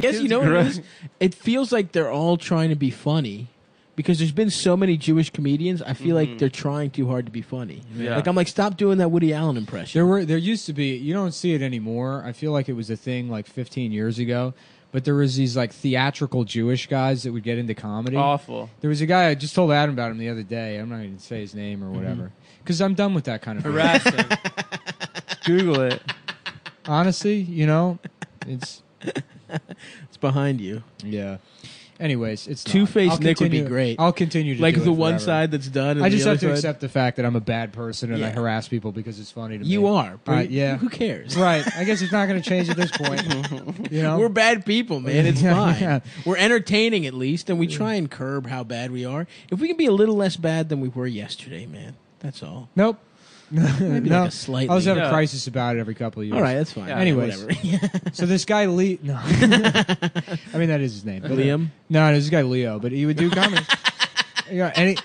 guess you know what it is? It feels like they're all trying to be funny because there's been so many Jewish comedians. I feel like they're trying too hard to be funny. Yeah. Like I'm like, stop doing that Woody Allen impression. There used to be. You don't see it anymore. I feel like it was a thing like 15 years ago. But there was these like theatrical Jewish guys that would get into comedy. Awful. There was a guy, I just told Adam about him the other day. I'm not going to say his name or whatever. Because I'm done with that kind of Harassing. Google it. Honestly, you know, it's behind you. Yeah. Anyways, it's Two-Faced Nick would be great. I'll continue to like do the it one forever. side that's done. And I just the have other to side. accept the fact that I'm a bad person and I harass people because it's funny to me. You are. But yeah. Who cares? Right. I guess it's not going to change at this point. You know, We're bad people, man. It's Yeah, fine. yeah. We're entertaining at least, and we try and curb how bad we are. If we can be a little less bad than we were yesterday, man, that's all. Nope. Maybe no, like a slightly. I always have Yeah. a crisis about it every couple of years. All right, that's fine. Yeah, Anyways, whatever. so this guy Lee, no, I mean that is his name. But, Liam? No, this guy Leo, but he would do comedy. Yeah, and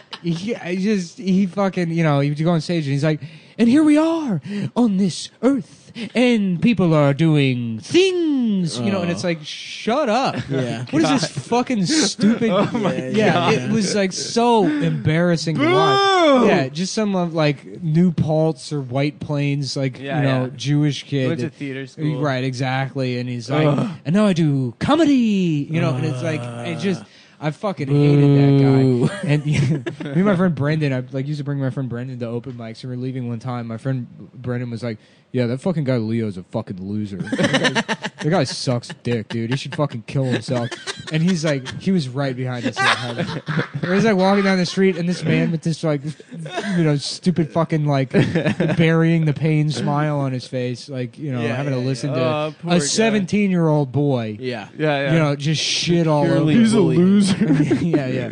he fucking, you know, he would go on stage and he's like, and here we are on this earth, and people are doing things, you know, and it's like, shut up. Yeah. What is this fucking stupid? Oh my yeah, God. it was like so embarrassing to watch. Yeah, just some of like New Paltz or White Plains, like Yeah, you know, yeah. Jewish kid. Went to theater school. Right, exactly. And he's like, and now I do comedy, you know, and it's like, it just, I fucking hated that guy. And me and my friend Brendan, I like used to bring my friend Brendan to open mics, and we were leaving one time. My friend Brendan was like, yeah, that fucking guy Leo's a fucking loser. That guy sucks dick, dude. He should fucking kill himself. And he's like, he was right behind us. He was like walking down the street, and this man with this like, you know, stupid fucking like burying the pain smile on his face, like, you know, Yeah, having to yeah, listen yeah. to Oh, poor a guy. 17-year-old boy, Yeah. Yeah, yeah. you know, just shit all Purely over. He's a loser. Yeah, yeah.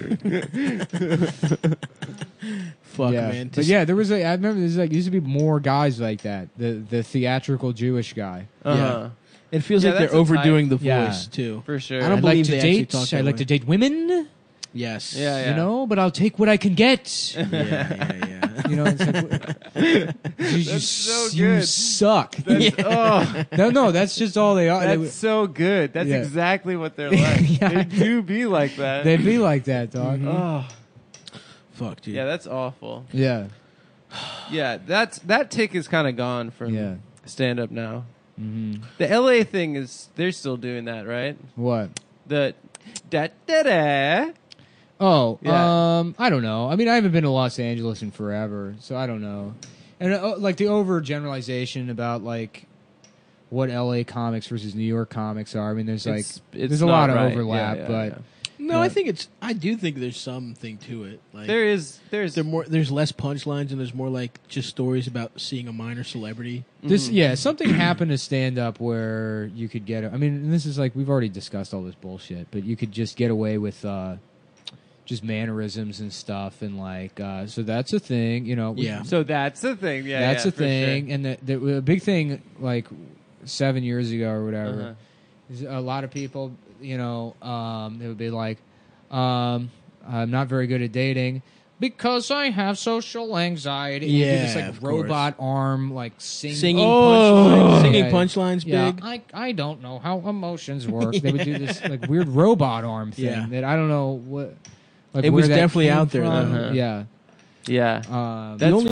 Fuck, yeah. man. But yeah, there was I remember there's like used to be more guys like that. The theatrical Jewish guy. Uh-huh. It feels Yeah, like they're that's a overdoing the Yeah. voice, too. For sure. I don't I'd like believe to they actually date. talk that I like way. to date women. Yes. Yeah, yeah. You know, but I'll take what I can get. Yeah. You know, it's like, That's so you good. suck. That's, oh, No, that's just all they are. that's so good. That's Yeah. exactly what they're like. Yeah. They do be like that. They'd be like that, dog. Oh, Fuck, dude. yeah, that's awful. Yeah, Yeah, that tick is kind of gone from yeah. stand up now. Mm-hmm. The LA thing is they're still doing that, right? What? The da da da. Oh, Yeah. I don't know. I mean, I haven't been to Los Angeles in forever, so I don't know. And like the overgeneralization about like what LA comics versus New York comics are. I mean, there's like It's there's a not lot of right. overlap, Yeah, yeah, but yeah. No, I think I do think there's something to it. Like there's there's less punchlines and there's more like just stories about seeing a minor celebrity. this something happened to stand up where you could get. I mean, and this is like we've already discussed all this bullshit, but you could just get away with just mannerisms and stuff, and like so that's a thing, you know. Yeah. So that's the thing. Yeah, That's yeah, a for thing, sure. and the big thing, like 7 years ago or whatever, Uh-huh. is a lot of people, you know, they would be like, I'm not very good at dating because I have social anxiety. Yeah, You do this like of course. robot arm, like singing Punchlines, singing Yeah. punchlines Yeah, big. I don't know how emotions work. They would do this like weird robot arm thing Yeah. that I don't know what. Like It where was that definitely came out there, from. though. Uh-huh. Yeah. Yeah. The That's only